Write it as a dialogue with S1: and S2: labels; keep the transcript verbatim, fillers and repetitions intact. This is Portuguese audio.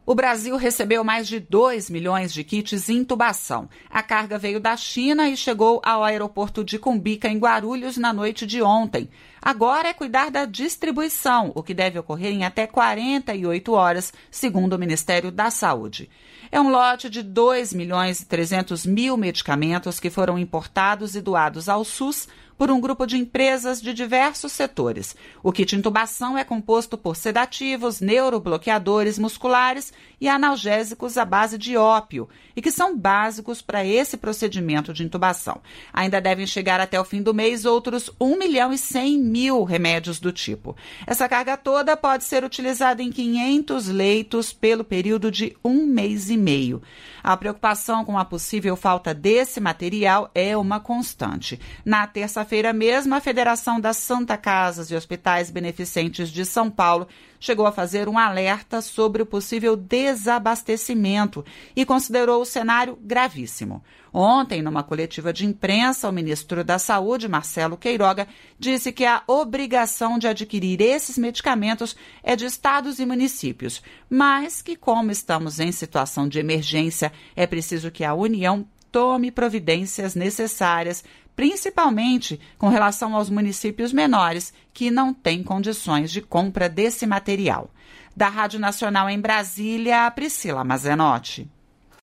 S1: O Brasil recebeu mais de dois milhões de kits de intubação. A carga veio da China e chegou ao aeroporto de Cumbica, em Guarulhos, na noite de ontem. Agora é cuidar da distribuição, o que deve ocorrer em até quarenta e oito horas, segundo o Ministério da Saúde. É um lote de dois milhões e trezentos mil medicamentos que foram importados e doados ao SUS por um grupo de empresas de diversos setores. O kit intubação é composto por sedativos, neurobloqueadores musculares e analgésicos à base de ópio, e que são básicos para esse procedimento de intubação. Ainda devem chegar até o fim do mês outros um milhão e cem mil remédios do tipo. Essa carga toda pode ser utilizada em quinhentos leitos pelo período de um mês e meio. A preocupação com a possível falta desse material é uma constante. Na terça-feira mesmo, a Federação das Santa Casas e Hospitais Beneficentes de São Paulo chegou a fazer um alerta sobre o possível desabastecimento e considerou o cenário gravíssimo. Ontem, numa coletiva de imprensa, o ministro da Saúde, Marcelo Queiroga, disse que a obrigação de adquirir esses medicamentos é de estados e municípios, mas que, como estamos em situação de emergência, é preciso que a União tome providências necessárias, principalmente com relação aos municípios menores que não têm condições de compra desse material. Da Rádio Nacional em Brasília, Priscila Mazenotti.